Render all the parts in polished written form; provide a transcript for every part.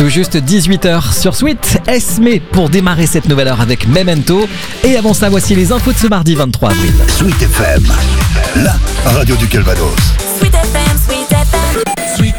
Tout juste 18h sur Sweet, Esme pour démarrer cette nouvelle heure avec Memento. Et avant ça, voici les infos de ce mardi 23 avril. Sweet FM, la radio du Calvados. Sweet FM, Sweet FM, Sweet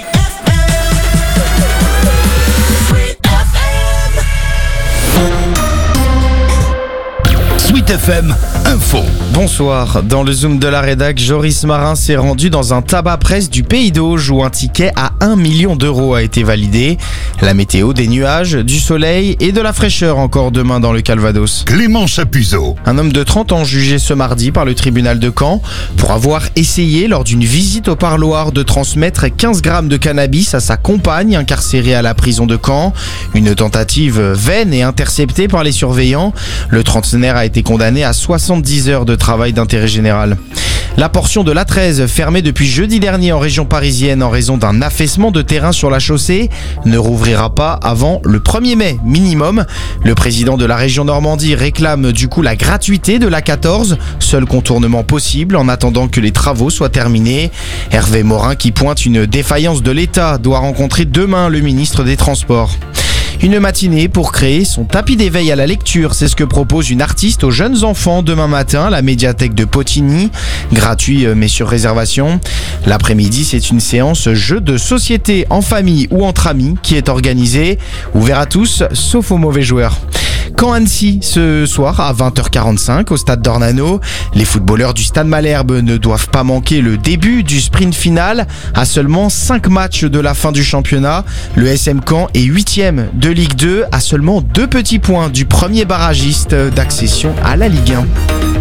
Sweet FM Info. Bonsoir, dans le Zoom de la rédac, Joris Marin s'est rendu dans un tabac presse du Pays d'Auge où un ticket à 1 million d'euros a été validé. La météo, des nuages, du soleil et de la fraîcheur encore demain dans le Calvados. Clément Chapuzot. Un homme de 30 ans jugé ce mardi par le tribunal de Caen pour avoir essayé lors d'une visite au parloir de transmettre 15 grammes de cannabis à sa compagne incarcérée à la prison de Caen. Une tentative vaine et interceptée par les surveillants. Le trentenaire a été condamné à 70 heures de travail d'intérêt général. La portion de l'A13, fermée depuis jeudi dernier en région parisienne en raison d'un affaissement de terrain sur la chaussée, ne rouvrira pas avant le 1er mai minimum. Le président de la région Normandie réclame du coup la gratuité de l'A14, seul contournement possible en attendant que les travaux soient terminés. Hervé Morin, qui pointe une défaillance de l'État, doit rencontrer demain le ministre des Transports. Une matinée pour créer son tapis d'éveil à la lecture, c'est ce que propose une artiste aux jeunes enfants demain matin à la médiathèque de Potigny. Gratuit mais sur réservation. L'après-midi, c'est une séance jeu de société en famille ou entre amis qui est organisée. Ouvert à tous, sauf aux mauvais joueurs. Caen-Annecy ce soir à 20h45 au stade d'Ornano. Les footballeurs du Stade Malherbe ne doivent pas manquer le début du sprint final. À seulement 5 matchs de la fin du championnat, le SM Caen est 8e de Ligue 2 à seulement 2 petits points du premier barragiste d'accession à la Ligue 1.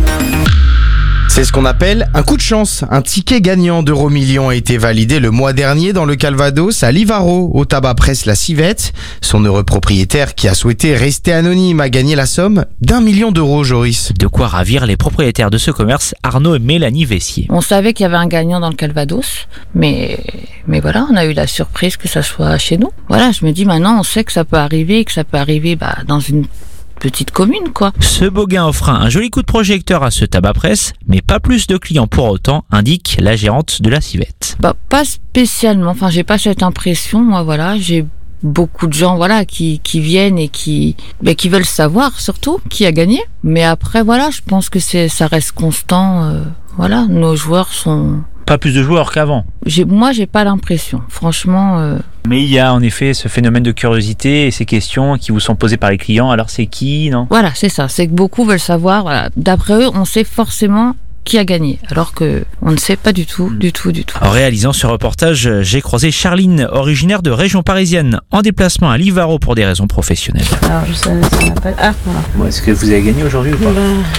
C'est ce qu'on appelle un coup de chance. Un ticket gagnant d'EuroMillions a été validé le mois dernier dans le Calvados à Livaro, au tabac presse La Civette. Son heureux propriétaire, qui a souhaité rester anonyme, a gagné la somme d'1 million d'euros, Joris. De quoi ravir les propriétaires de ce commerce, Arnaud et Mélanie Vessier. On savait qu'il y avait un gagnant dans le Calvados, mais voilà, on a eu la surprise que ça soit chez nous. Voilà, je me dis maintenant, on sait que ça peut arriver, dans une petite commune, quoi. Ce beau gain offra un joli coup de projecteur à ce tabac presse, mais pas plus de clients pour autant, indique la gérante de La Civette. Pas spécialement, enfin j'ai pas cette impression, moi voilà, j'ai beaucoup de gens qui viennent et qui veulent savoir surtout qui a gagné, mais après voilà, je pense que ça reste constant, nos joueurs sont... Pas plus de joueurs qu'avant. Moi, j'ai pas l'impression, franchement. Mais il y a en effet ce phénomène de curiosité et ces questions qui vous sont posées par les clients. Alors c'est qui, non ? Voilà, c'est ça. C'est que beaucoup veulent savoir. Voilà. D'après eux, on sait forcément qui a gagné, alors que on ne sait pas du tout. En réalisant ce reportage, j'ai croisé Charline, originaire de région parisienne, en déplacement à Livaro pour des raisons professionnelles. Alors je sais, ça m'appelle. Ah voilà. Bon, est-ce que vous avez gagné aujourd'hui ou pas ?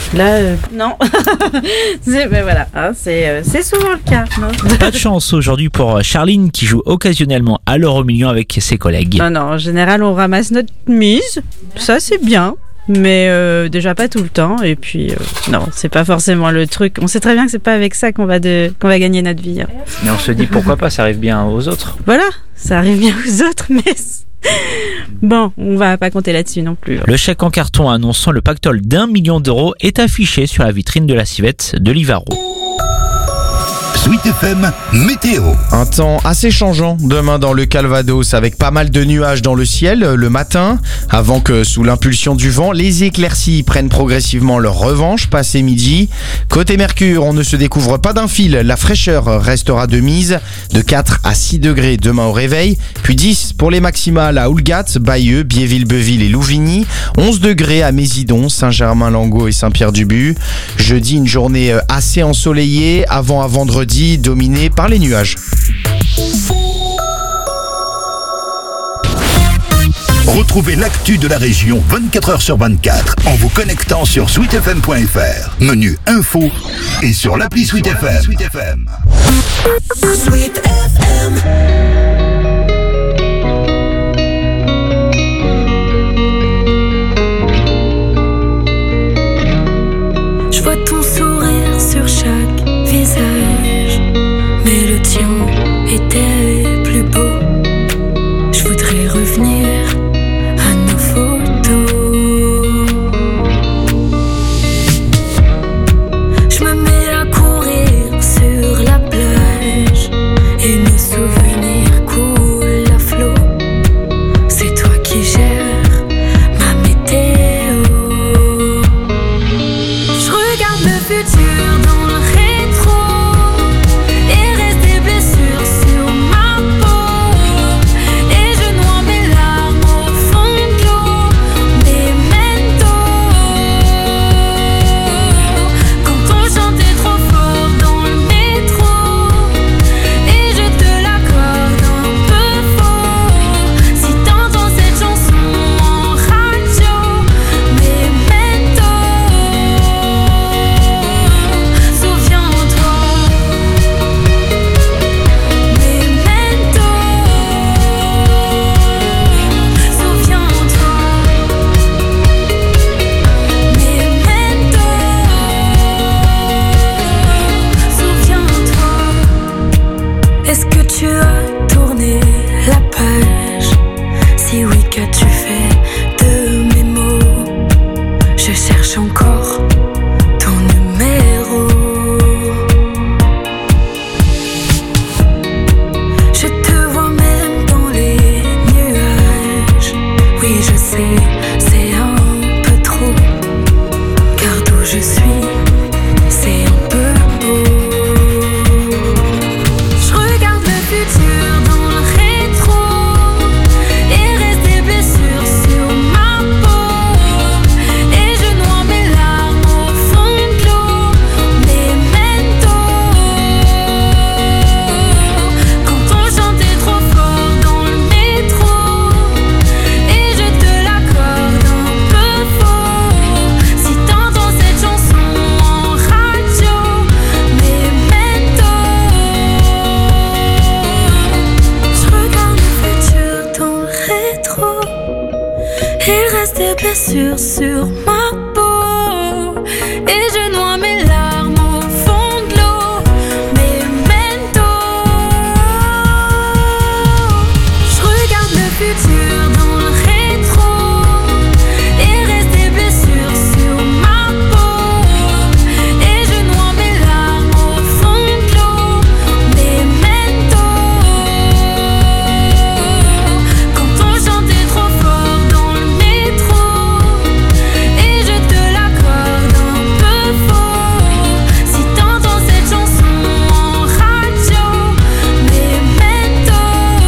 Non. C'est souvent le cas. Non. Pas de chance aujourd'hui pour Charline qui joue occasionnellement à l'EuroMillions avec ses collègues. Non, en général on ramasse notre mise, ça c'est bien. Mais déjà pas tout le temps, et puis non, c'est pas forcément le truc. On sait très bien que c'est pas avec ça qu'on va gagner notre vie. Hein. Mais on se dit pourquoi pas, ça arrive bien aux autres. Voilà, ça arrive bien aux autres, mais bon, on va pas compter là-dessus non plus. Le chèque en carton annonçant le pactole d'1 million d'euros est affiché sur la vitrine de La Civette de Livaro. Sweet FM Météo. Un temps assez changeant demain dans le Calvados avec pas mal de nuages dans le ciel le matin avant que sous l'impulsion du vent, les éclaircies prennent progressivement leur revanche passé midi. Côté Mercure, on ne se découvre pas d'un fil. La fraîcheur restera de mise de 4 à 6 degrés demain au réveil, puis 10 pour les maximales à Oulgat, Bayeux, Biéville-Beuville et Louvigny, 11 degrés à Mésidon, Saint-Germain-Langot et Saint-Pierre-du-But. Jeudi, une journée assez ensoleillée avant à vendredi, dominé par les nuages. Retrouvez l'actu de la région 24h sur 24 en vous connectant sur sweetfm.fr. Menu info et sur l'appli Sweet FM. Sweet FM. Je vois ton sourire sur chaque visage, mais le tien était plus beau. Je voudrais revenir à nos photos. Je me mets à courir sur la plage et nos souvenirs courent. blessures sur ma peau et je noie mes larmes au fond de l'eau. Memento, je regarde le futur dans le rétro et reste des blessures sur ma peau et je noie mes larmes au fond de l'eau. Memento, quand on chantait trop fort dans le métro et je te l'accorde un peu faux. Si t'entends cette chanson en radio, Memento,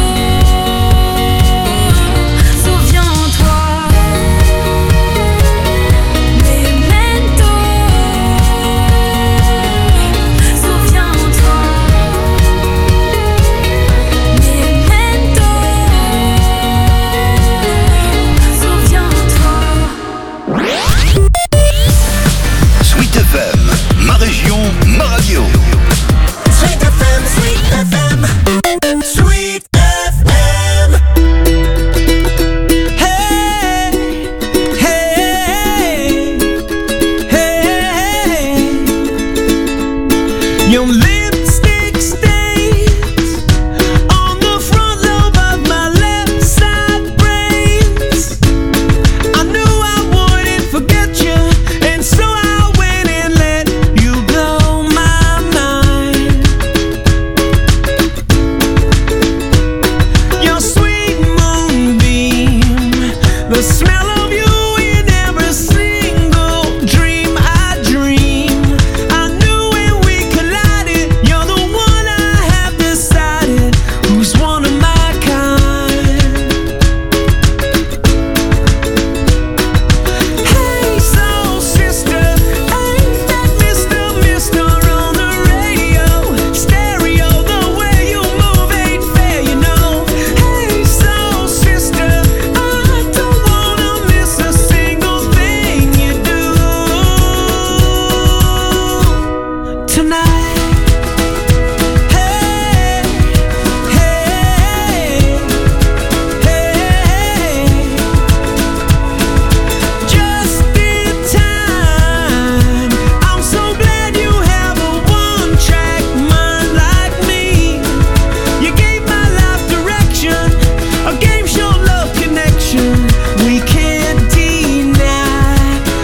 souviens-toi. Memento, souviens-toi. Memento, souviens-toi. Sweet FM, ma région, ma radio. Sweet FM, Sweet FM, Sweet FM. Hey, hey, hey. Your lipstick stains on the front lobe of my left side brains. I knew I wouldn't forget you, and so I went and let you blow my mind. Your sweet moonbeam, the smell of you in every single dream I dream. I knew when we collided, you're the one I have decided who's one of my kind. Hey, soul sister, ain't that Mr. on the radio? Stereo, the way you move ain't fair, you know. Hey, soul sister, I don't wanna miss a single thing you do tonight. Hey, hey, hey. Just in time. I'm so glad you have a one-track mind like me. You gave my life direction, a game show love connection we can't deny.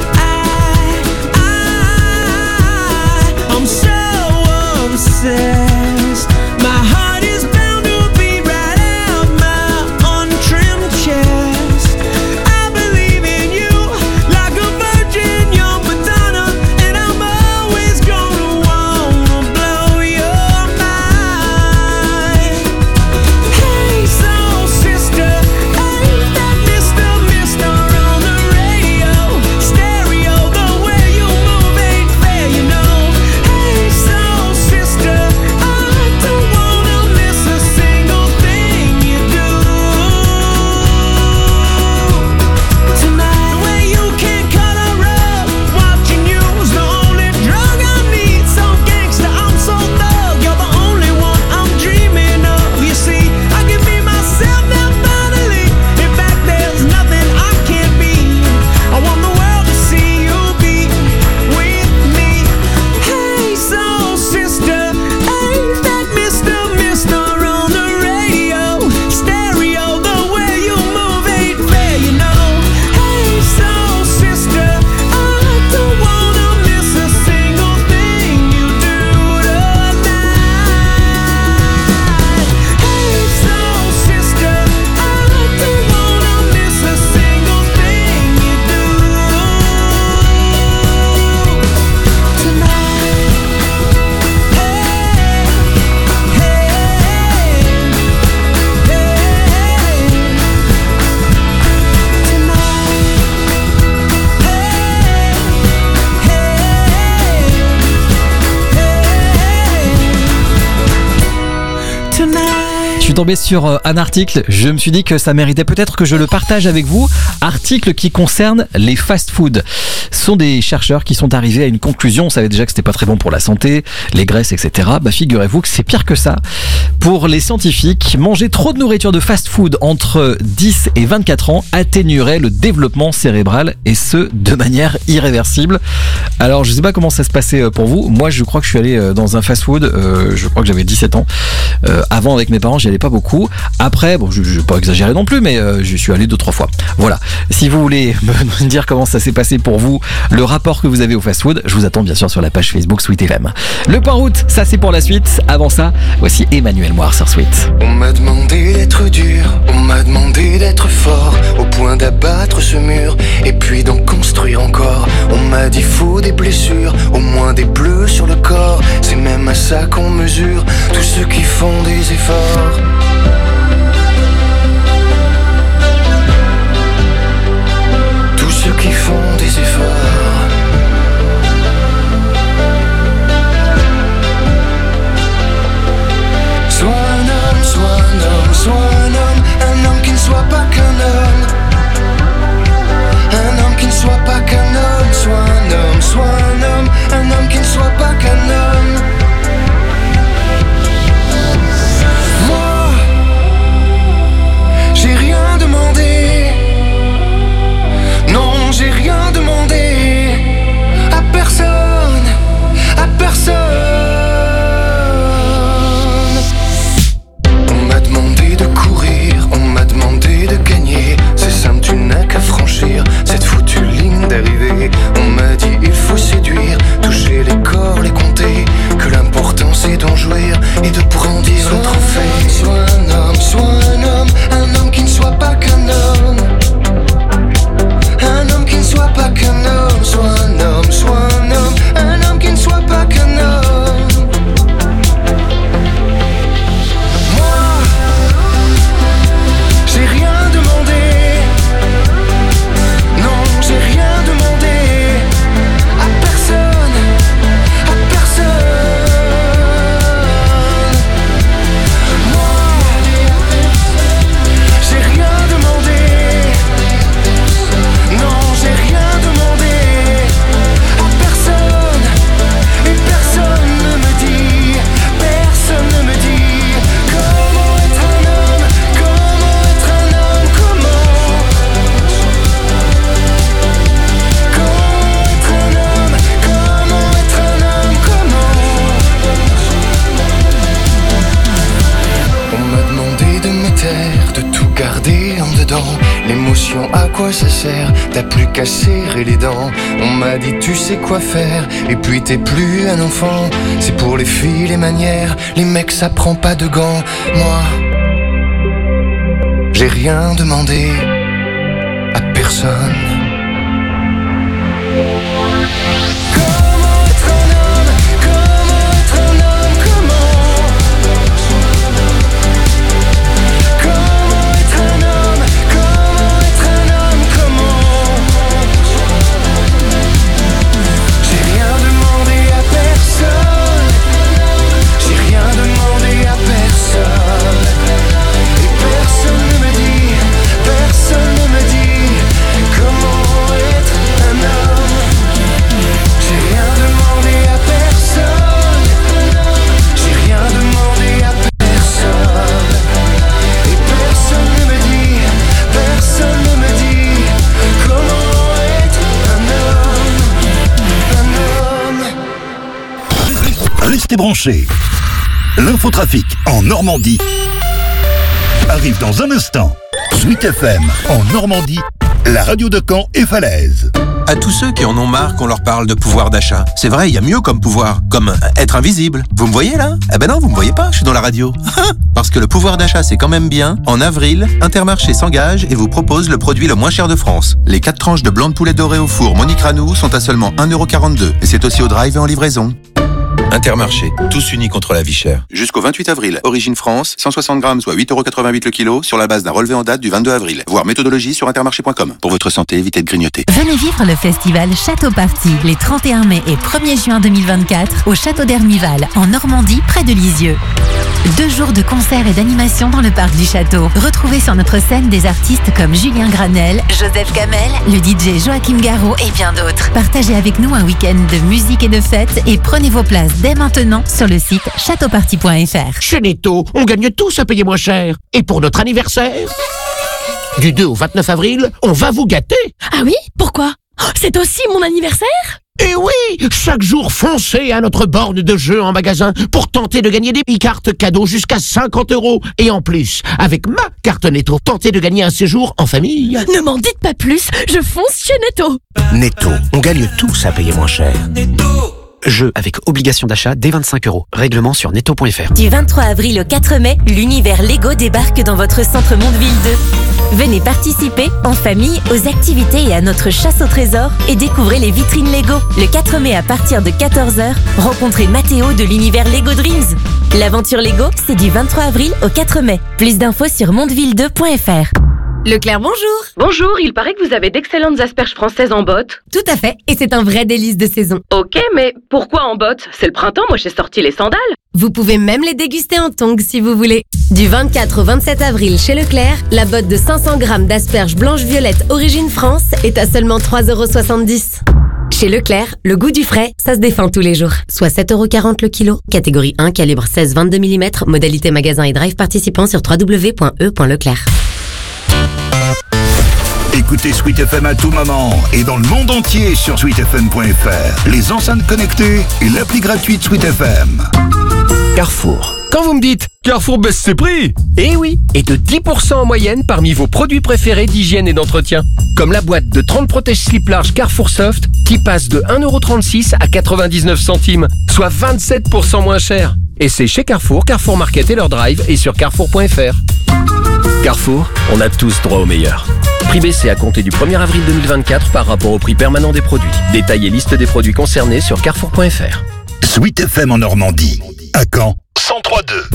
I'm so obsessed. My heart is bound to beat right out my untrimmed chest. I believe in you like a virgin, young Madonna, and I'm always gonna wanna blow your mind. Hey, soul sister, ain't that Mr. on the radio? Stereo, the way you move ain't fair, you know. Hey, soul sister, I don't wanna miss a single thing you do tonight. The way you can cut a rug, watching you's the only drug I need. So gangsta, I'm so thug, you're the only one I'm dreaming of. You see, I can be myself now finally. In fact, there's nothing I can't be. I want the world to see you be with me. Hey, soul sister, ain't that Mr. on the radio? Stereo, the way you move ain't fair, you know. Hey, soul sister, I don't wanna miss a single thing you do tonight. Hey, soul sister, I don't wanna miss a single thing you do tonight. Tonight. Je suis tombé sur un article, je me suis dit que ça méritait peut-être que je le partage avec vous. Article qui concerne les fast-foods. Ce sont des chercheurs qui sont arrivés à une conclusion. On savait déjà que c'était pas très bon pour la santé, les graisses, etc. Bah, figurez-vous que c'est pire que ça. Pour les scientifiques, manger trop de nourriture de fast-food entre 10 et 24 ans atténuerait le développement cérébral et ce, de manière irréversible. Alors, je sais pas comment ça se passait pour vous. Moi, je crois que je suis allé dans un fast-food, je crois que j'avais 17 ans. Avant, avec mes parents, j'y allais pas beaucoup. Après, bon, je vais pas exagérer non plus, mais je suis allé 2-3 fois. Voilà. Si vous voulez me dire comment ça s'est passé pour vous, le rapport que vous avez au fast-food, je vous attends bien sûr sur la page Facebook Sweet FM. Le point route, ça c'est pour la suite. Avant ça, voici Emmanuel Moir sur Sweet. On m'a demandé d'être dur, on m'a demandé d'être fort, au point d'abattre ce mur, et puis d'en construire encore. On m'a dit faut des blessures, au moins des bleus sur le corps. C'est même à ça qu'on mesure tous ceux qui font des efforts. Tous ceux qui font des efforts. Sois un homme, sois un homme, sois un homme qui ne soit pas qu'un homme. Un homme qui ne soit pas qu'un homme, sois un homme, sois un homme qui ne soit pas qu'un homme. Moi, j'ai rien demandé. Non, j'ai rien demandé à personne, à personne. On m'a demandé de courir, on m'a demandé de gagner. C'est simple, tu n'as qu'à franchir cette foutue ligne d'arrivée. On m'a dit il faut séduire, toucher les corps, les compter, que l'important c'est d'en jouir et de brandir le trophée. Sois un homme qui ne soit pas qu'un homme. Un homme qui ne soit pas qu'un homme. Sois un homme qui ne soit pas qu'un homme. Moi, j'ai rien demandé. Non, j'ai rien demandé à personne, à personne. Moi, j'ai rien demandé. Non, j'ai rien demandé à personne. Et personne ne me dit comment être un homme, comment être un homme, comment être un homme, comment être un homme, comment. On m'a demandé de me taire, de tout garder en dedans. L'émotion, à quoi ça sert? T'as plus qu'à serrer les dents. On m'a dit tu sais quoi faire, et puis t'es plus un enfant. C'est pour les filles les manières, les mecs ça prend pas de gants. Moi, j'ai rien demandé à personne. Comment être un homme, comment être un homme, comment. Comment être un homme, comment être un homme, comment. J'ai rien demandé à personne. J'ai rien demandé à personne. Et personne ne me dit comment être un homme. J'ai rien demandé à personne. J'ai rien demandé à personne. Et personne ne me dit comment être un homme. Restez branchés. L'infotrafic en Normandie arrive dans un instant. Sweet FM en Normandie, la radio de Caen et Falaise. À tous ceux qui en ont marre qu'on leur parle de pouvoir d'achat. C'est vrai, il y a mieux comme pouvoir, comme être invisible. Vous me voyez là? Eh ben non, vous me voyez pas, je suis dans la radio. Parce que le pouvoir d'achat c'est quand même bien. En avril, Intermarché s'engage et vous propose le produit le moins cher de France. Les 4 tranches de blanc de poulet doré au four Monique Ranou sont à seulement 1,42 €. Et c'est aussi au drive et en livraison. Intermarché, tous unis contre la vie chère. Jusqu'au 28 avril, Origine France, 160 grammes, soit 8,88 € le kilo, sur la base d'un relevé en date du 22 avril. Voir méthodologie sur intermarché.com. Pour votre santé, évitez de grignoter. Venez vivre le festival Château Party les 31 mai et 1er juin 2024 au Château d'Hermival, en Normandie, près de Lisieux. 2 jours de concerts et d'animations dans le parc du château. Retrouvez sur notre scène des artistes comme Julien Granel, Joseph Kamel, le DJ Joachim Garraud et bien d'autres. Partagez avec nous un week-end de musique et de fête et prenez vos places dès maintenant sur le site châteauparty.fr. Chez Netto, on gagne tous à payer moins cher. Et pour notre anniversaire, du 2 au 29 avril, on va vous gâter. Ah oui? Pourquoi? C'est aussi mon anniversaire? Et oui, chaque jour, foncez à notre borne de jeu en magasin pour tenter de gagner des e-cartes cadeaux jusqu'à 50 €. Et en plus, avec ma carte Netto, tentez de gagner un séjour en famille. Ne m'en dites pas plus, je fonce chez Netto. Netto, on gagne tous à payer moins cher. Jeu avec obligation d'achat dès 25 €. Règlement sur netto.fr. Du 23 avril au 4 mai, l'univers Lego débarque dans votre centre Mondeville 2. Venez participer en famille aux activités et à notre chasse au trésor et découvrez les vitrines Lego. Le 4 mai à partir de 14 h, rencontrez Mathéo de l'univers Lego Dreams. L'aventure Lego, c'est du 23 avril au 4 mai. Plus d'infos sur mondeville2.fr. Leclerc, bonjour. Bonjour, il paraît que vous avez d'excellentes asperges françaises en botte. Tout à fait, et c'est un vrai délice de saison. Ok, mais pourquoi en botte? C'est le printemps, moi j'ai sorti les sandales. Vous pouvez même les déguster en tongs si vous voulez. Du 24 au 27 avril chez Leclerc, la botte de 500 grammes d'asperges blanches-violettes origine France est à seulement 3,70 €. Chez Leclerc, le goût du frais, ça se défend tous les jours. Soit 7,40 € le kilo. Catégorie 1, calibre 16-22 mm. Modalité magasin et drive participant sur www.e.leclerc. Écoutez Sweet FM à tout moment et dans le monde entier sur sweetfm.fr. Les enceintes connectées et l'appli gratuite Sweet FM. Carrefour. Quand vous me dites Carrefour baisse ses prix, eh oui, et de 10% en moyenne parmi vos produits préférés d'hygiène et d'entretien. Comme la boîte de 30 protège-slip large Carrefour Soft qui passe de 1,36 € à 99 centimes, soit 27% moins cher. Et c'est chez Carrefour, Carrefour Market et leur drive et sur carrefour.fr. Carrefour, on a tous droit au meilleur. Prix baissé à compter du 1er avril 2024 par rapport au prix permanent des produits. Détail et liste des produits concernés sur carrefour.fr. Sweet FM en Normandie. À Caen, 103.2.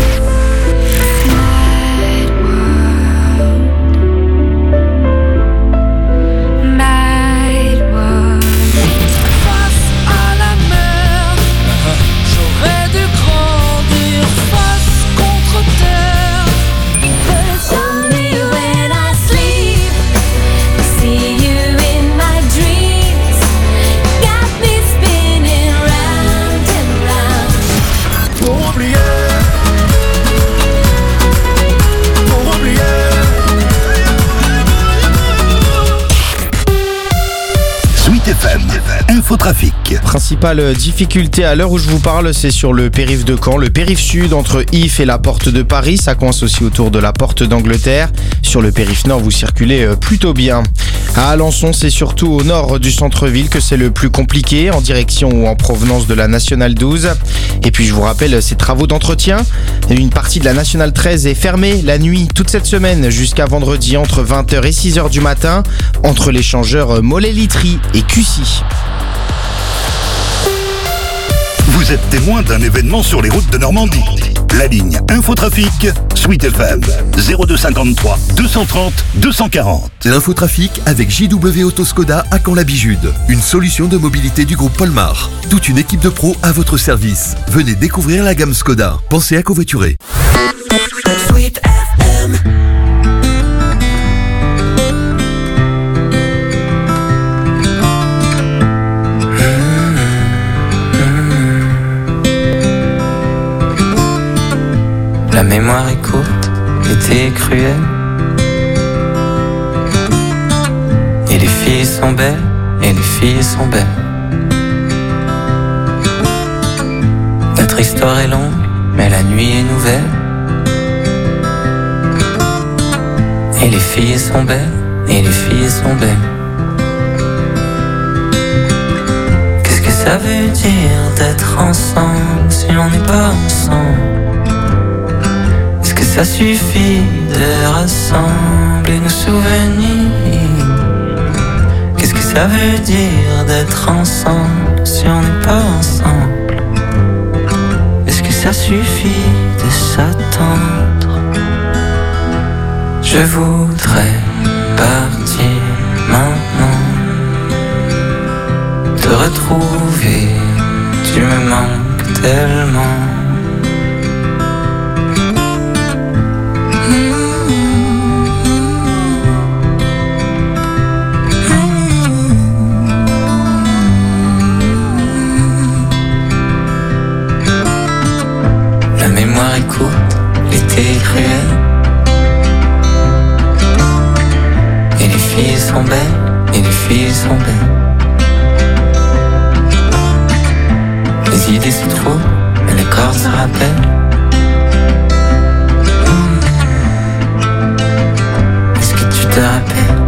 Infotrafic. Principale difficulté à l'heure où je vous parle, c'est sur le périph' de Caen, le périph' sud entre If et la porte de Paris. Ça coince aussi autour de la porte d'Angleterre. Sur le périph' nord, vous circulez plutôt bien. À Alençon, c'est surtout au nord du centre-ville que c'est le plus compliqué, en direction ou en provenance de la Nationale 12. Et puis je vous rappelle ces travaux d'entretien. Une partie de la Nationale 13 est fermée la nuit toute cette semaine jusqu'à vendredi entre 20 h et 6 h du matin entre l'échangeur Mollet-Litry et Cussy. Vous êtes témoin d'un événement sur les routes de Normandie. La ligne Infotrafic, Sweet FM, 0253 230 240. L'infotrafic avec JW Auto Skoda à Caen-la-Bijude. Une solution de mobilité du groupe Polmar. Toute une équipe de pros à votre service. Venez découvrir la gamme Skoda. Pensez à covoiturer. Sweet FM. La mémoire est courte, l'été est cruel. Et les filles sont belles, et les filles sont belles. Notre histoire est longue, mais la nuit est nouvelle. Et les filles sont belles, et les filles sont belles. Qu'est-ce que ça veut dire d'être ensemble si on n'est pas ensemble? Ça suffit de rassembler nos souvenirs. Qu'est-ce que ça veut dire d'être ensemble si on n'est pas ensemble? Est-ce que ça suffit de s'attendre? Je voudrais partir maintenant, te retrouver, tu me manques tellement. écoute, l'été est cruel. Et les filles sont belles, et les filles sont belles. Les idées se trouvent, mais le corps se rappelle. Est-ce que tu te rappelles?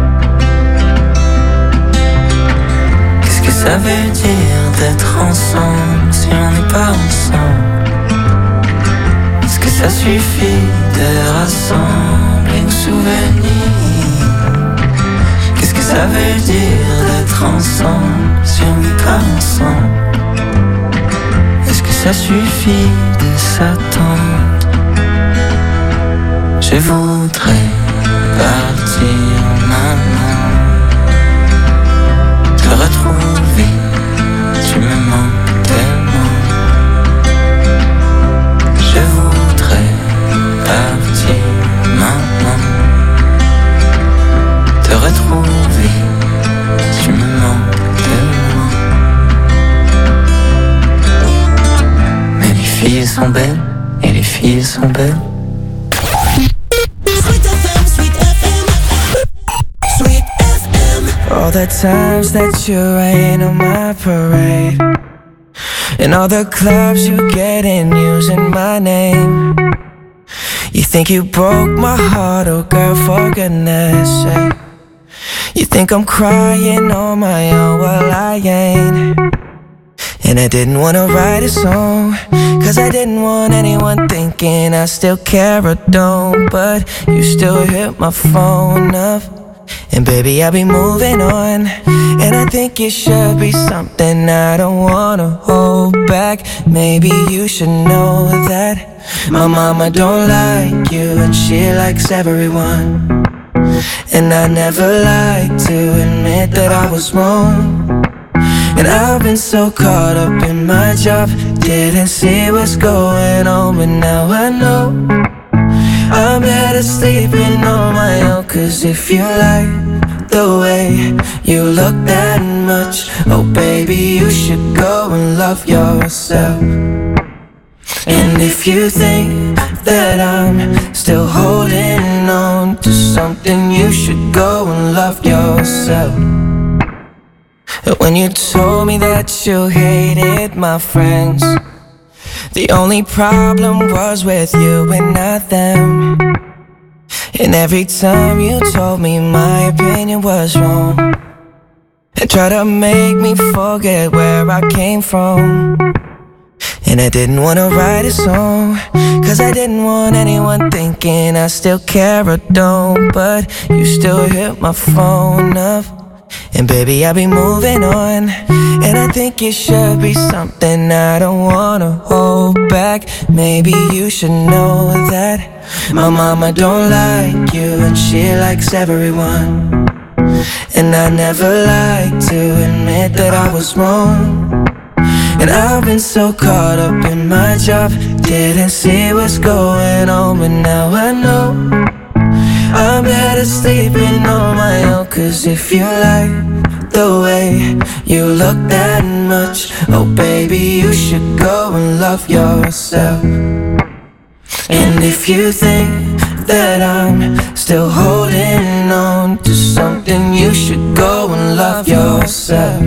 Qu'est-ce que ça veut dire d'être ensemble si on n'est pas ensemble? Est-ce que ça suffit de rassembler nos souvenirs? Qu'est-ce que ça veut dire d'être ensemble si on n'est pas ensemble? Est-ce que ça suffit de s'attendre? Je voudrais partir maintenant, te retrouver, tu me manques tellement. Je voudrais partir maintenant, te retrouver, tu me manques tellement. Mais les filles sont belles, et les filles sont belles. All the times that you rain on my parade, and all the clubs you get in using my name. You think you broke my heart, oh girl, for goodness sake. You think I'm crying on my own, well I ain't. And I didn't wanna write a song, cause I didn't want anyone thinking I still care or don't. But you still hit my phone up, and baby, I'll be moving on. And I think it should be something I don't wanna hold back. Maybe you should know that my mama don't like you, and she likes everyone. And I never like to admit that I was wrong. And I've been so caught up in my job, didn't see what's going on, but now I know I'm better sleeping on my own. Cause if you like the way you look that much, oh baby, you should go and love yourself. And if you think that I'm still holding on to something, you should go and love yourself. When you told me that you hated my friends, the only problem was with you and not them. And every time you told me my opinion was wrong, and tried to make me forget where I came from. And I didn't wanna write a song, cause I didn't want anyone thinking I still care or don't. But you still hit my phone up, and baby, I'll be moving on. And I think it should be something I don't wanna hold back. Maybe you should know that my mama don't like you, and she likes everyone. And I never like to admit that I was wrong. And I've been so caught up in my job, didn't see what's going on, but now I know I'm better sleeping on my own. Cause if you like the way you look that much, oh baby, you should go and love yourself. And if you think that I'm still holding on to something, you should go and love yourself.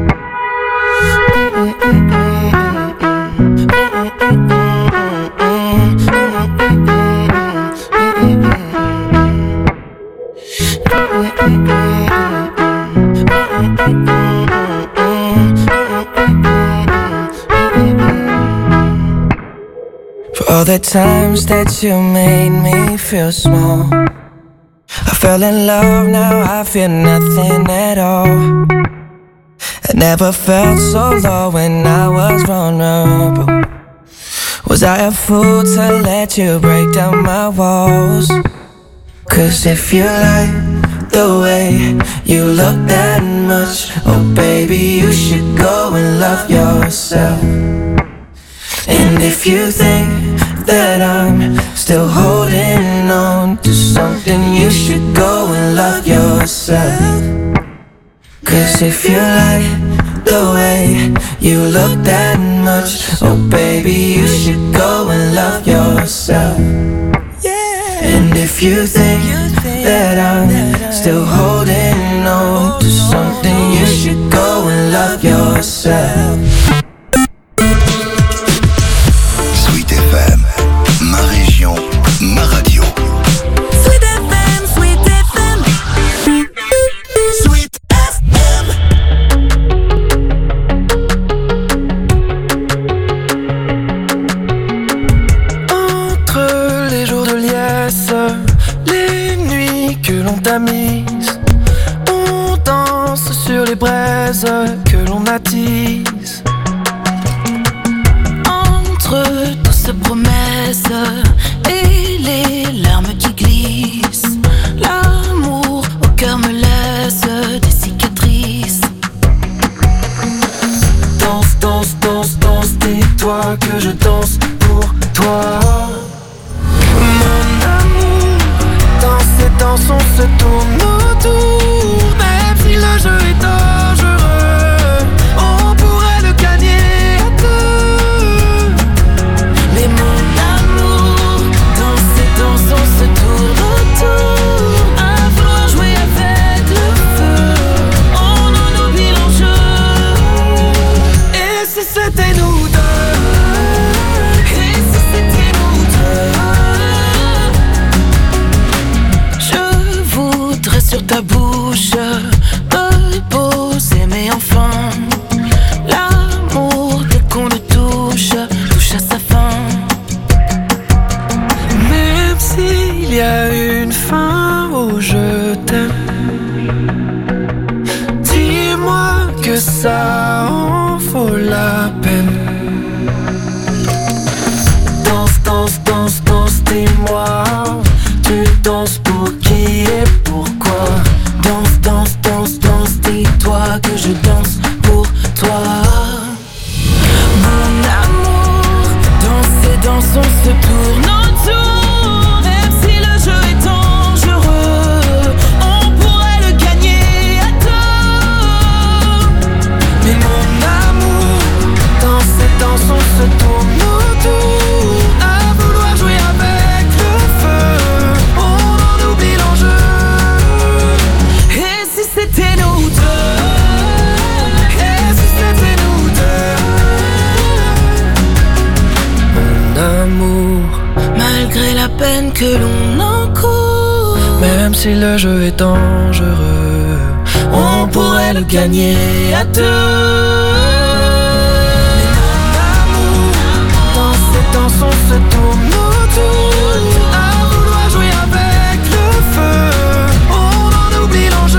For all the times that you made me feel small, I fell in love, now I feel nothing at all. I never felt so low when I was vulnerable. Was I a fool to let you break down my walls? Cause if you like the way you look that much, oh baby, you should go and love yourself. And if you think that I'm still holding on to something, you should go and love yourself. Cause if you like the way you look that much. Oh baby, you should go and love yourself. And if you think that I'm still holding on to something, you should go and love yourself. Sweet FM, ma région, ma radio. Sweet FM, Sweet FM. Sweet FM. Entre les jours de liesse, les nuits que l'on tamise, on danse sur les braises que l'on attise. Entre toutes ces promesses et les larmes qui glissent, l'amour au cœur me laisse des cicatrices. Danse, danse, danse, danse, dis-toi que je danse pour toi. Mon amour, dans ces danses on se tourne autour. Même si le jeu est dangereux, on pourrait le gagner à deux. Mais mon amour, dans ces danses on se tourne autour. À vouloir jouer avec le feu, on en oublie l'enjeu. Et si c'était nous deux? Et si c'était nous deux? Je voudrais sur ta bouche me poser, mais enfin l'amour dès qu'on le touche touche à sa fin. Même s'il y a une fin au je t'aime, dis-moi que ça en vaut la peine. Danse, danse, danse, danse, dis-moi, tu danses pour qui et pourquoi? Danse, danse, danse, danse, dis-toi que je danse pour toi. Mon amour, dans ces danses on se tourne autour. Même si le jeu est dangereux, on pourrait le gagner à deux. Mais mon amour, dans ces danses on se tourne autour. À vouloir jouer avec le feu, on en oublie l'enjeu. Et si c'était nous deux? Et si c'était nous deux? Mon amour, Malgré la peine que l'on encourt, même si le jeu est dangereux, on pourrait le gagner à deux. Mais mon amour, dans ces danses on se tourne autour. À vouloir jouer avec le feu, on en oublie l'enjeu.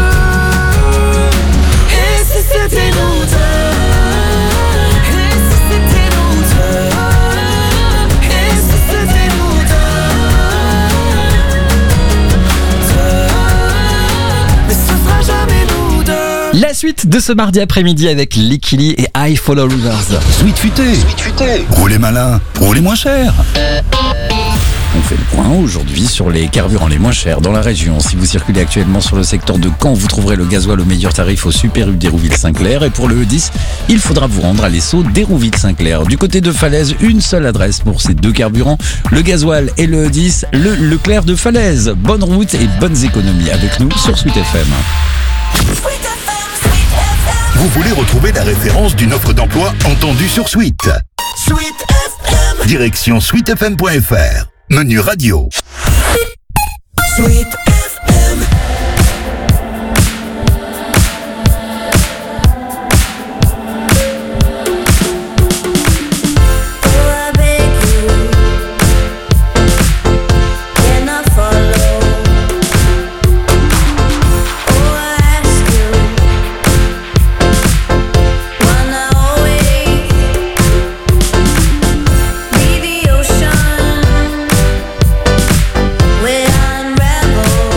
Et si c'était nous deux? et si c'était nous deux? Et si c'était nous deux? Mais ce sera jamais nous deux. La suite de ce mardi après-midi avec Likili et I Follow Rivers. Sweet Futé. Roulez malin, roulez moins cher. On fait le point aujourd'hui sur les carburants les moins chers dans la région. Si vous circulez actuellement sur le secteur de Caen, vous trouverez le gasoil au meilleur tarif au Super U d'Hérouville-Saint-Clair. Et pour le E10, il faudra vous rendre à l'Esso d'Hérouville-Saint-Clair. Du côté de Falaise, une seule adresse pour ces deux carburants, le gasoil et le E10, le Leclerc de Falaise. Bonne route et bonnes économies avec nous sur Sweet FM. Vous voulez retrouver la référence d'une offre d'emploi entendue sur Sweet. Sweet FM. Direction sweetfm.fr. Menu radio. Sweet FM. Ocean, where unravel.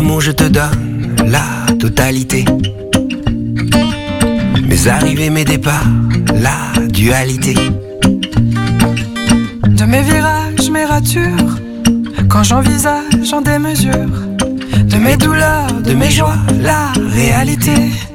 amour, je te donne la totalité. Mes arrivées, mes départs, la dualité. De mes virages, mes ratures, quand j'envisage en démesure, de mes douleurs, de mes joies, la réalité.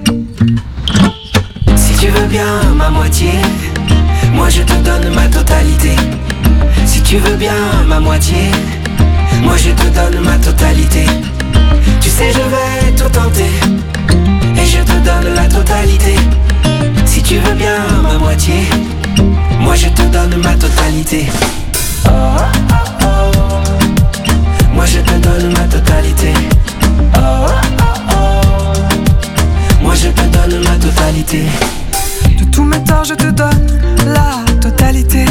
Si tu veux bien ma moitié, moi je te donne ma totalité. Si tu veux bien ma moitié, moi je te donne ma totalité. Tu sais je vais tout tenter, et je te donne la totalité. Si tu veux bien ma moitié, moi je te donne ma totalité. Oh, oh, oh, oh. Moi je te donne ma totalité. Oh, oh, oh. Moi je te donne ma totalité. De tous mes torts, je te donne la totalité.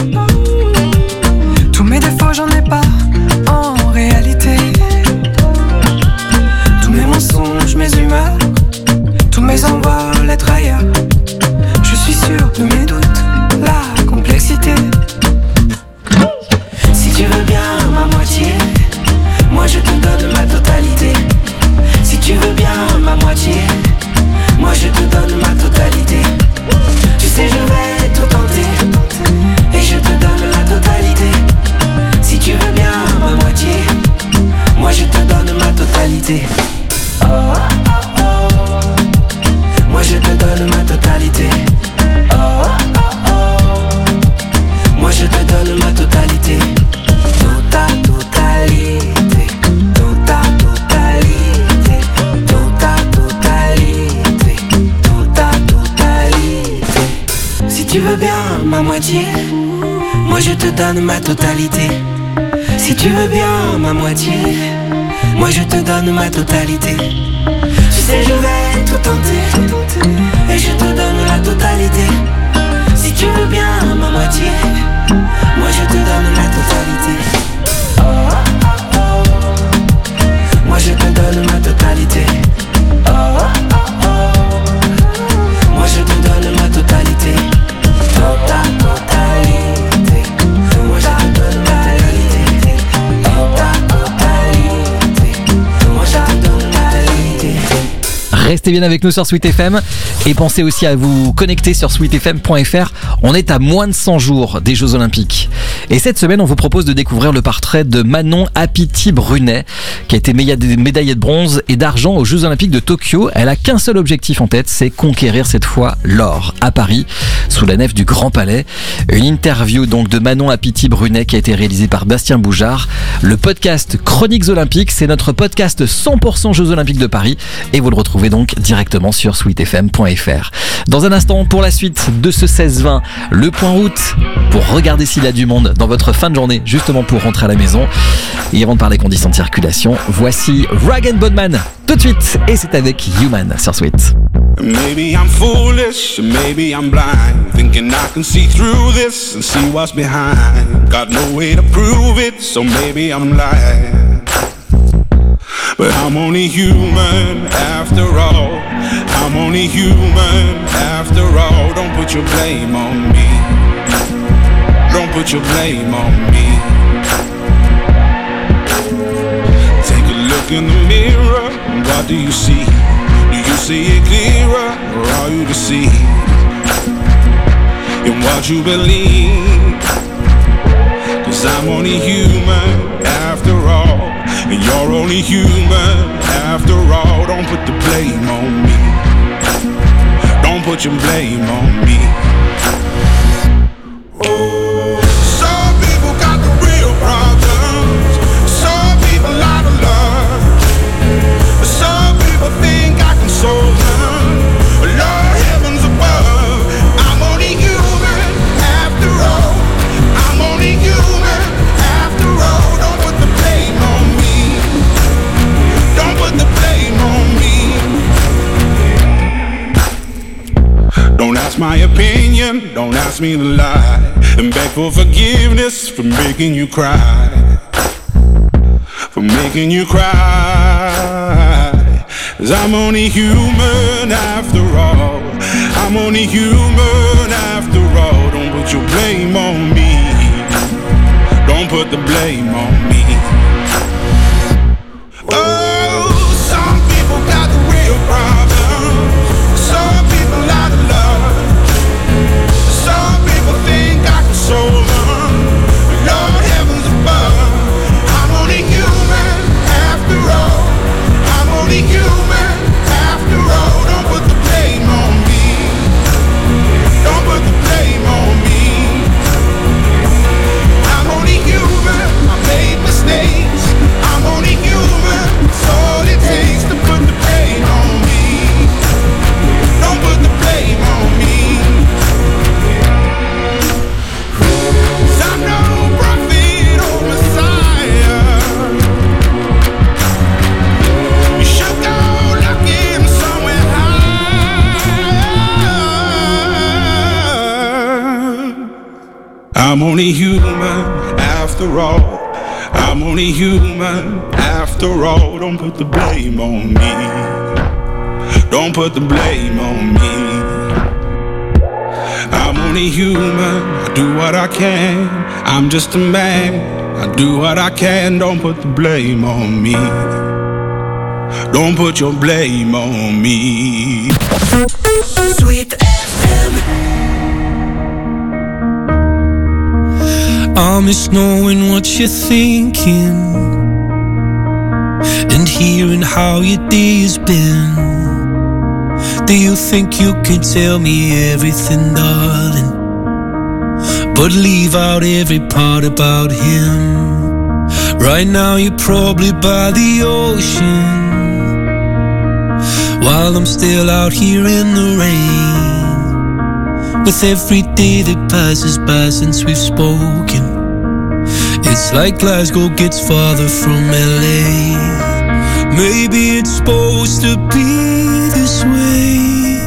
Tous mes défauts, j'en ai pas en réalité. Tous mes mensonges, mes humeurs, tous mes envols, être ailleurs. Je suis sûr de mes doutes, la complexité. Si tu veux bien ma moitié, moi je te donne ma totalité. Si tu veux bien ma moitié, moi je te donne ma totalité. Tu sais je vais tout tenter, et je te donne la totalité. Si tu veux bien ma moitié, moi je te donne ma totalité. Oh, oh, oh. Moi je te donne ma totalité. Oh, oh, oh. Moi je te donne ma totalité. Tota totalité. Tota totalité. Tota totalité. Tota totalité. Si tu veux bien ma moitié, moi je te donne ma totalité. Si tu veux bien ma moitié, moi je te donne ma totalité. Tu sais je vais tout tenter, et je te donne la totalité. Si tu veux bien ma moitié, moi je te donne la totalité. Oh, oh, oh. Moi je te donne ma totalité. Oh, oh, oh. Moi je te donne ma totalité. Tota totalité. Moi je te donne ma totalité. Tota totalité. Moi je te donne ma totalité. Restez bien avec nous sur Sweet FM et pensez aussi à vous connecter sur sweetfm.fr. On est à moins de 100 jours des Jeux Olympiques. Et cette semaine, on vous propose de découvrir le portrait de Manon Apiti-Brunet, qui a été médaillée de bronze et d'argent aux Jeux Olympiques de Tokyo. Elle a qu'un seul objectif en tête, c'est conquérir cette fois l'or à Paris, sous la nef du Grand Palais. Une interview donc de Manon Apiti-Brunet qui a été réalisée par Bastien Boujard. Le podcast Chroniques Olympiques, c'est notre podcast 100% Jeux Olympiques de Paris et vous le retrouvez donc directement sur sweetfm.fr. Dans un instant, pour la suite de ce 16-20, le point route pour regarder s'il y a du monde dans votre fin de journée, justement pour rentrer à la maison. Et avant de parler conditions de circulation, voici Rag & Bone tout de suite, et c'est avec Human sur Sweet. Maybe I'm foolish, maybe I'm blind, thinking I can see through this and see what's behind. Got no way to prove it, so maybe I'm lying. But I'm only human after all. I'm only human after all. Don't put your blame on me. Don't put your blame on me. Take a look in the mirror, what do you see? Do you see it clearer, or are you deceived in what you believe? 'Cause I'm only human after all, and you're only human after all. Don't put the blame on me. Don't put your blame on me. Some people got the real problems. Some people out of love. Some people think I can solve them. Lord, heavens above, I'm only human after all. I'm only human after all. Don't put the blame on me. Don't put the blame on me. Don't ask my opinion, don't ask me to lie, and beg for forgiveness for making you cry. For making you cry. 'Cause I'm only human after all. I'm only human after all. Don't put your blame on me. Don't put the blame on me. Oh, I'm only human after all. I'm only human after all. Don't put the blame on me. Don't put the blame on me. I'm only human, I do what I can. I'm just a man, I do what I can. Don't put the blame on me. Don't put your blame on me. Sweet FM. I miss knowing what you're thinking and hearing how your day has been. Do you think you can tell me everything, darling, but leave out every part about him? Right now you're probably by the ocean, while I'm still out here in the rain. With every day that passes by since we've spoken, it's like Glasgow gets farther from LA. Maybe it's supposed to be this way,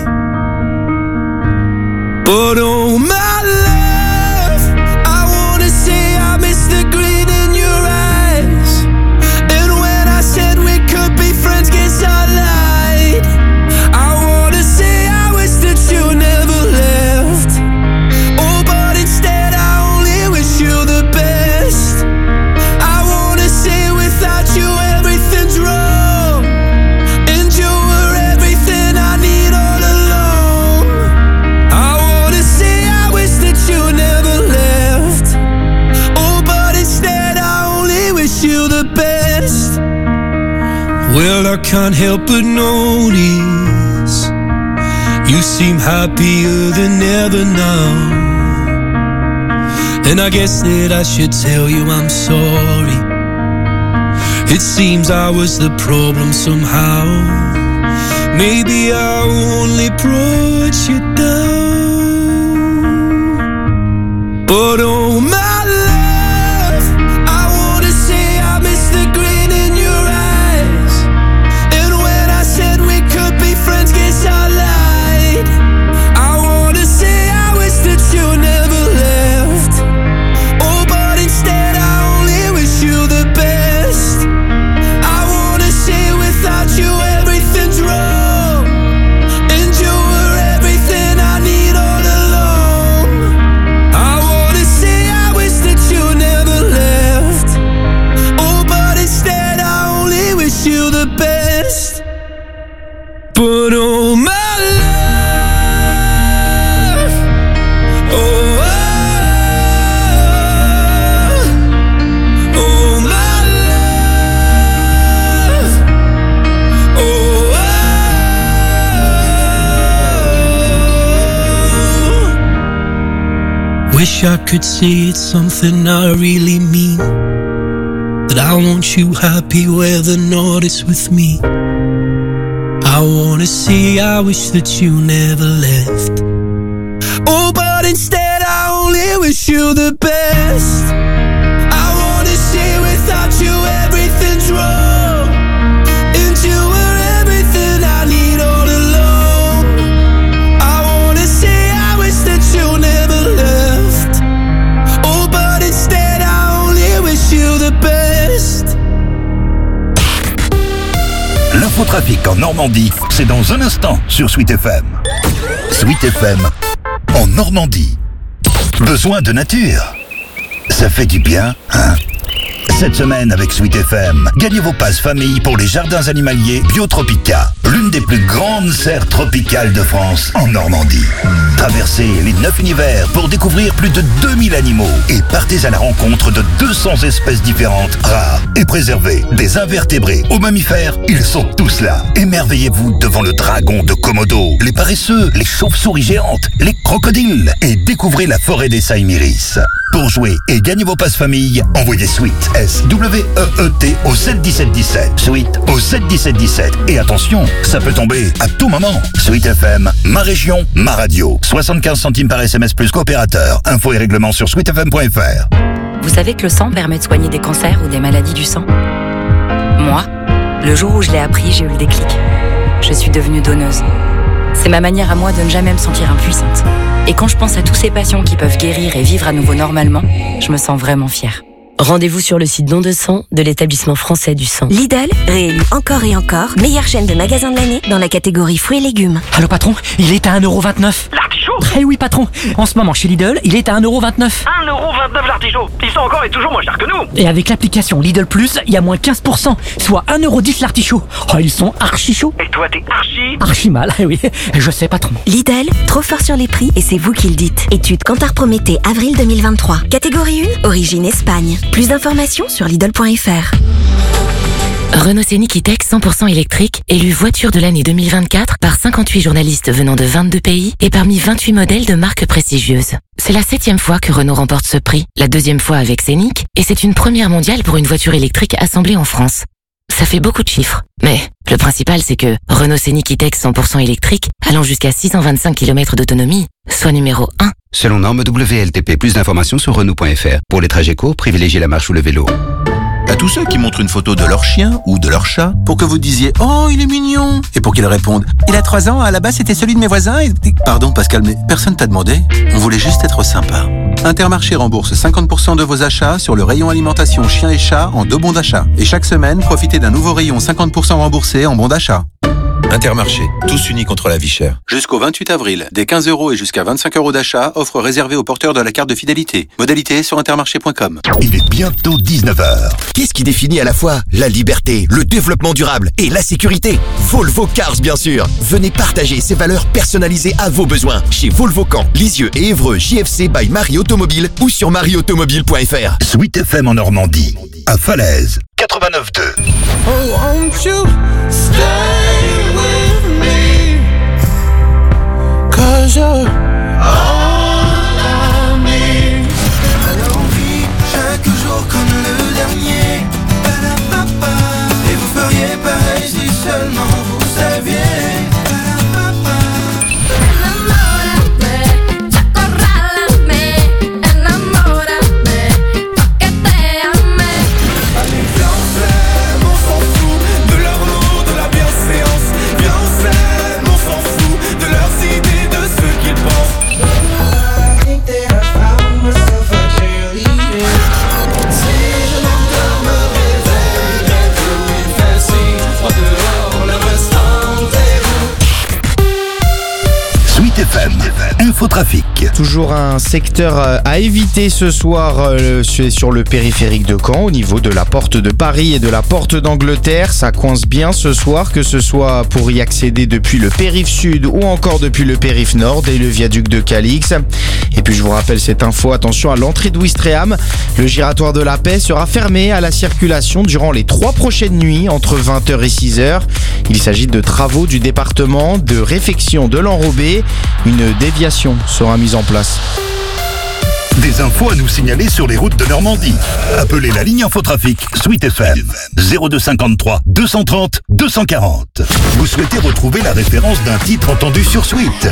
but oh my love, I wanna say I miss the grin in your eyes. And when I said we could be friends, guess I lied. I wanna say I wish that you never left. Oh, but instead I only wish you the best. I wanna say without you everything's wrong, and you were everything I need all along. I wanna say I wish that you never left. Oh, but instead I only wish you the best. Well, I can't help but notice you seem happier than ever now, and I guess that I should tell you I'm sorry. It seems I was the problem somehow. Maybe I only brought you down, but oh my love, I wanna say I miss the grin in your eyes. And when I said we could be friends, guess I lied. I wanna say I wish that you never left. Oh, but instead I only wish you the best. I wanna say without you everything's wrong, and you were everything I need all along. I wanna say I wish that you never left. Oh, but instead I only wish you the best. But oh my love, oh, oh my love, oh, wish I could say it's something I really mean, that I want you happy whether or not it's with me. I wanna say I wish that you never left. Oh, but instead I only wish you the best. I wanna say without you everything's wrong, and you were everything I need all along. I wanna say I wish that you never left. Oh, but instead I only wish you the best. L'infotrafic en Normandie, c'est dans un instant sur Sweet FM. Sweet FM en Normandie. Besoin de nature? Ça fait du bien, hein? Cette semaine avec Sweet FM, gagnez vos passes famille pour les jardins animaliers Biotropica, l'une des plus grandes serres tropicales de France en Normandie. Traversez les 9 univers pour découvrir plus de 2000 animaux et partez à la rencontre de 200 espèces différentes, rares et préservées. Des invertébrés aux mammifères, ils sont tous là. Émerveillez-vous devant le dragon de Komodo, les paresseux, les chauves-souris géantes, les crocodiles et découvrez la forêt des Saïmiris. Pour jouer et gagner vos passes famille, envoyez Sweet, S-W-E-E-T au 71717. Sweet au 71717. Et attention, ça peut tomber à tout moment. Sweet FM, ma région, ma radio. 75 centimes par SMS plus coopérateur. Infos et règlements sur sweetfm.fr. Vous savez que le sang permet de soigner des cancers ou des maladies du sang? Moi, le jour où je l'ai appris, j'ai eu le déclic. Je suis devenue donneuse. C'est ma manière à moi de ne jamais me sentir impuissante. Et quand je pense à tous ces patients qui peuvent guérir et vivre à nouveau normalement, je me sens vraiment fière. Rendez-vous sur le site Don de sang de l'établissement français du sang. Lidl, réélu encore et encore, meilleure chaîne de magasins de l'année dans la catégorie fruits et légumes. Allô patron, il est à 1,29€. L'artichaut ? Eh oui patron, en ce moment chez Lidl, il est à 1,29€. 1,29€ l'artichaut. Ils sont encore et toujours moins chers que nous. Et avec l'application Lidl Plus, il y a moins 15%, soit 1,10€ l'artichaut. Oh, ils sont archi chauds. Et toi, t'es archi mal, eh oui, je sais patron. Lidl, trop fort sur les prix et c'est vous qui le dites. Étude Kantar Prométhée, avril 2023. Catégorie 1, origine Espagne. Plus d'informations sur Lidl.fr. Renault Scénic E-Tech 100% électrique, élu voiture de l'année 2024 par 58 journalistes venant de 22 pays et parmi 28 modèles de marques prestigieuses. C'est la 7e fois que Renault remporte ce prix, la 2e fois avec Scénic, et c'est une première mondiale pour une voiture électrique assemblée en France. Ça fait beaucoup de chiffres, mais le principal c'est que Renault Scénic E-Tech 100% électrique, allant jusqu'à 625 km d'autonomie, soit numéro 1. Selon norme WLTP, plus d'informations sur Renault.fr. Pour les trajets courts, privilégiez la marche ou le vélo. À tous ceux qui montrent une photo de leur chien ou de leur chat pour que vous disiez « Oh, il est mignon !» et pour qu'ils répondent « Il a 3 ans, à la base c'était celui de mes voisins et... » Pardon Pascal, mais personne t'a demandé. On voulait juste être sympa. Intermarché rembourse 50% de vos achats sur le rayon alimentation chien et chat en 2 bons d'achat. Et chaque semaine, profitez d'un nouveau rayon 50% remboursé en bons d'achat. Intermarché, tous unis contre la vie chère. Jusqu'au 28 avril, des 15€ et jusqu'à 25€ d'achat, offre réservée aux porteurs de la carte de fidélité. Modalité sur intermarché.com. Il est bientôt 19h. Qu'est-ce qui définit à la fois la liberté, le développement durable et la sécurité? Volvo Cars, bien sûr. Venez partager ces valeurs personnalisées à vos besoins chez Volvo Caen, Lisieux et Évreux, JFC by Marie Automobile ou sur marieautomobile.fr. Sweet FM en Normandie, à Falaise, 89.2. Oh, won't you stay with me? 'Cause you're all I need. Alors on vit chaque jour comme le dernier. Ba-da-ba-ba. Et vous feriez pareil si seulement vous saviez. FM, Infotrafic. Toujours un secteur à éviter ce soir sur le périphérique de Caen, au niveau de la porte de Paris et de la porte d'Angleterre. Ça coince bien ce soir, que ce soit pour y accéder depuis le périph' sud ou encore depuis le périph' nord et le viaduc de Calix. Et puis je vous rappelle cette info, attention à l'entrée de Ouistreham. Le giratoire de la Paix sera fermé à la circulation durant les 3 prochaines nuits entre 20h et 6h. Il s'agit de travaux du département de réfection de l'enrobé. Une déviation sera mise en place. Des infos à nous signaler sur les routes de Normandie. Appelez la ligne Infotrafic Sweet FM 0253 230 240. Vous souhaitez retrouver la référence d'un titre entendu sur Sweet?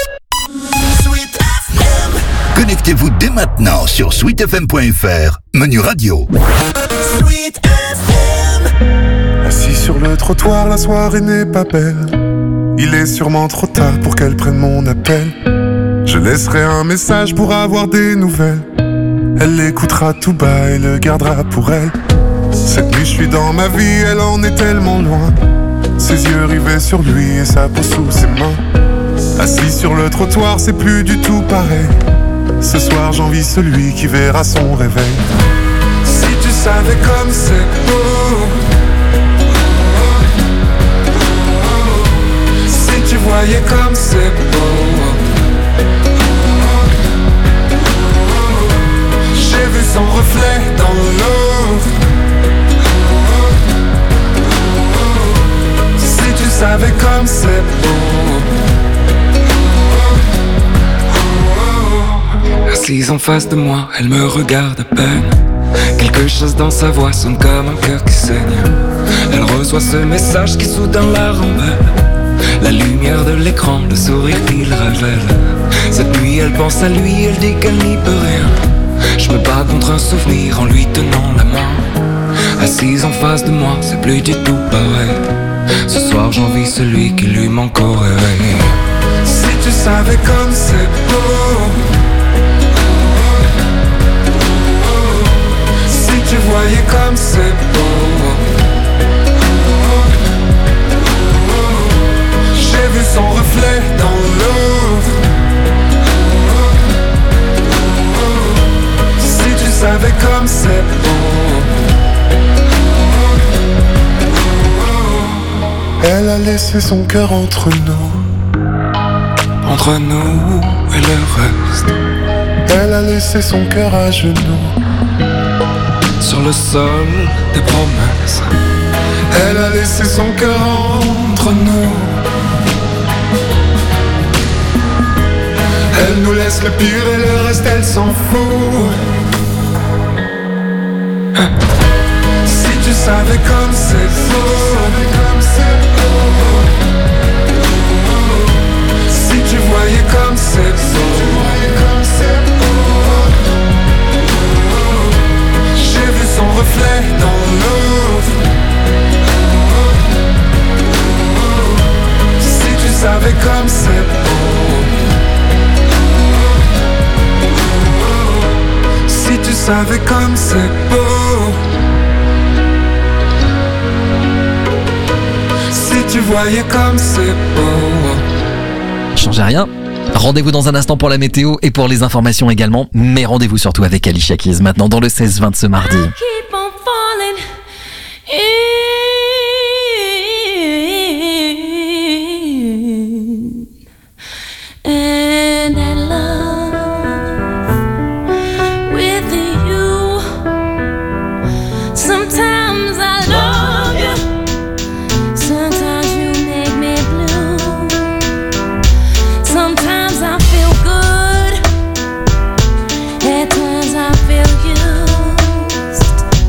Connectez-vous dès maintenant sur sweetfm.fr, menu radio. Sweet FM. Assis sur le trottoir, la soirée n'est pas belle. Il est sûrement trop tard pour qu'elle prenne mon appel. Je laisserai un message pour avoir des nouvelles. Elle l'écoutera tout bas et le gardera pour elle. Cette nuit je suis dans ma vie, elle en est tellement loin. Ses yeux rivés sur lui et sa peau sous ses mains. Assis sur le trottoir, c'est plus du tout pareil. Ce soir j'envie celui qui verra son réveil. Si tu savais comme c'est beau, si tu voyais comme c'est beau. J'ai vu son reflet dans l'eau. Si tu savais comme c'est beau. Assise en face de moi, elle me regarde à peine. Quelque chose dans sa voix sonne comme un cœur qui saigne. Elle reçoit ce message qui soudain la rembelle. La lumière de l'écran, le sourire qu'il révèle. Cette nuit elle pense à lui, elle dit qu'elle n'y peut rien. Je me bats contre un souvenir en lui tenant la main. Assise en face de moi, c'est plus du tout pareil. Ce soir j'envie celui qui lui manque au réveil. Si tu savais comme c'est beau, si tu voyais comme c'est beau. J'ai vu son reflet dans l'eau. Si tu savais comme c'est beau. Elle a laissé son cœur entre nous. Entre nous et le reste. Elle a laissé son cœur à genoux. Sur le sol des promesses. Elle a laissé son cœur entre nous. Elle nous laisse le pire et le reste elle s'en fout. Si tu savais comme c'est beau. Si tu voyais comme c'est beau. J'ai vu son reflet dans l'eau. Si tu savais comme c'est beau. Si tu savais comme c'est beau. Si tu voyais comme c'est beau. Changez rien. Rendez-vous dans un instant pour la météo et pour les informations également. Mais rendez-vous surtout avec Alicia Keys maintenant dans le 16-20 ce mardi. Keep on falling in, and I love with you. Sometimes I love you, sometimes you make me blue. Sometimes I feel good, at times I feel used.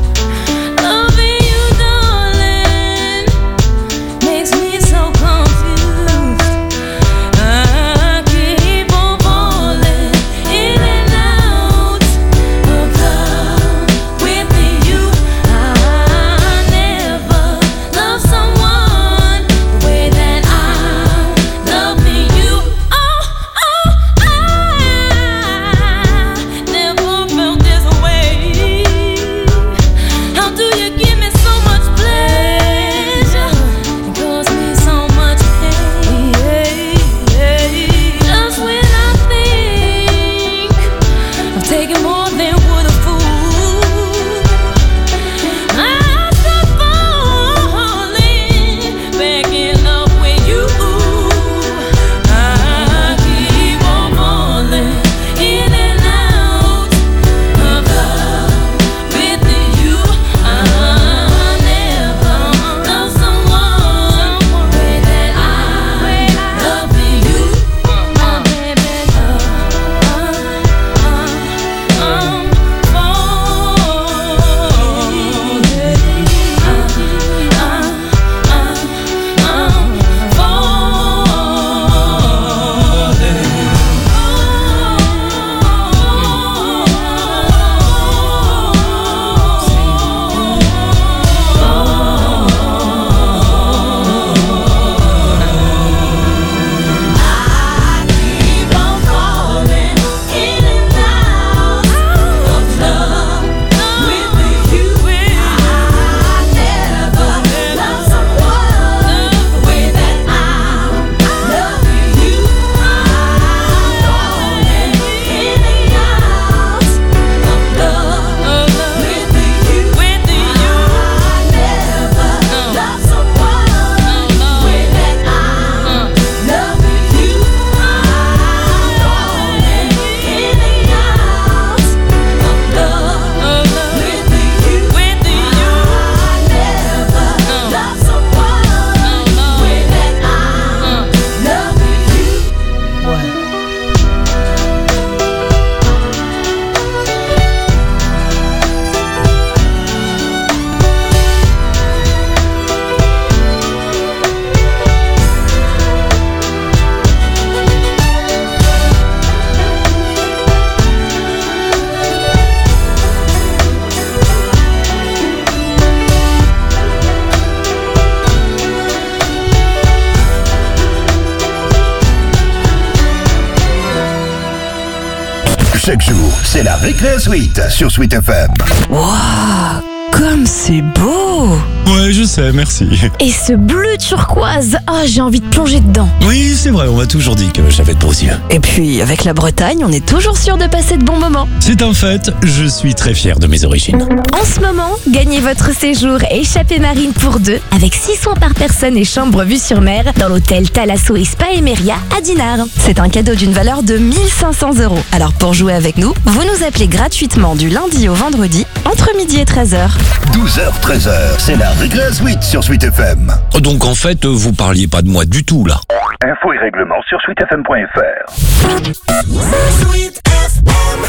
c'est la Récré Suite sur Sweet FM. Waouh, comme c'est beau! Ouais, je sais, merci. Et ce bleu turquoise, j'ai envie de plonger dedans. Oui, c'est vrai, on m'a toujours dit que j'avais de beaux yeux. Et puis, avec la Bretagne, on est toujours sûr de passer de bons moments. C'est un fait, je suis très fier de mes origines. En ce moment, gagnez votre séjour échappée marine pour 2 avec 6 soins par personne et chambre vue sur mer dans l'hôtel Thalasso et Spa Emeria à Dinard. C'est un cadeau d'une valeur de 1 500 €. Alors pour jouer avec nous, vous nous appelez gratuitement du lundi au vendredi entre midi et 13h. 12h, 13h, c'est la Récré Suite sur Sweet FM. Donc en fait, vous parliez pas de moi du tout là. Infos et règlements sur sweetfm.fr. Sweet FM.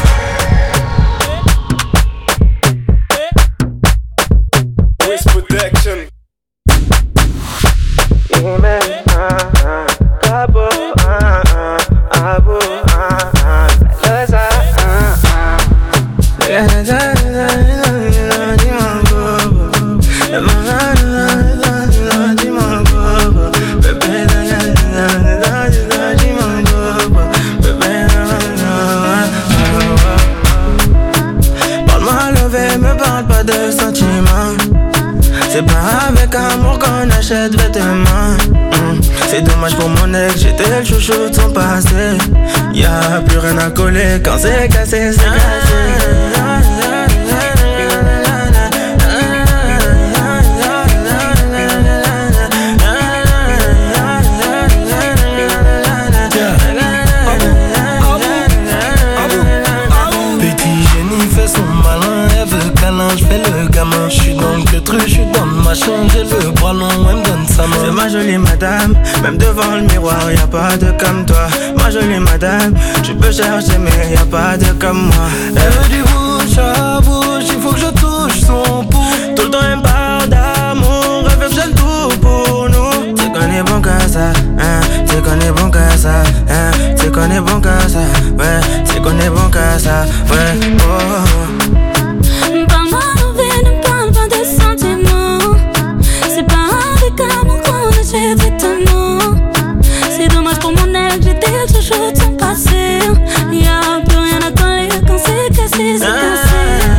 Wrist protection. Yeah, man. Cabo, abo, de sentiments. C'est pas avec amour qu'on achète vêtements. C'est dommage pour mon ex, j'étais le chouchou de son passé. Y'a plus rien à coller quand c'est cassé, c'est cassé. Je fais le gamin, je suis dans le truc, je suis dans ma chambre, j'ai le bras long, elle me donne sa main. C'est ma jolie madame, même devant le miroir, y'a pas de comme toi. Ma jolie madame, tu peux chercher mais y'a pas de comme moi. Elle veut du bouche à bouche, il faut que je touche son pouls. Tout le temps elle me parle d'amour, elle veut que tout pour nous. C'est qu'on est bon qu'à ça, c'est qu'on est bon qu'à ça, c'est qu'on est bon qu'à ça, ouais, c'est qu'on est bon qu'à ça, ouais, oh. C'est dommage pour mon ex, j'étais le chouchou de son passé. Y'a plus rien à coller quand c'est cassé, c'est cassé.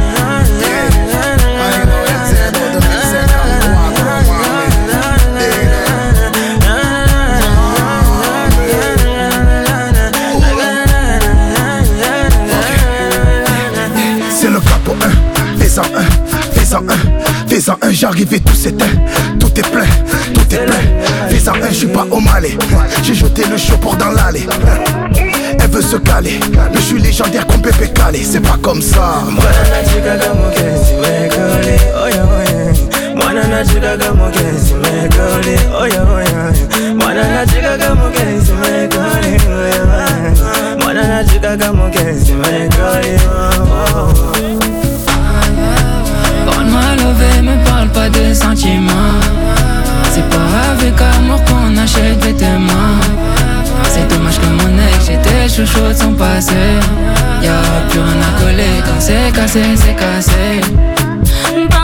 C'est le capo 1, fais-en un, fais-en un, fais-en un, j'arrive et tout s'éteint. Tout est plein, tout est plein. Fais-en un, je suis pas au Malais. J'ai jeté le show pour dans l'allée. Elle veut se caler, mais je suis légendaire comme Pépé Calé. C'est pas comme ça. Parle-moi levé, me parle pas de sentiments. C'est pas avec amour qu'on achète vêtements. C'est dommage que mon ex, j'étais chouchou de son passé. Y'a plus rien à coller quand c'est cassé, c'est cassé.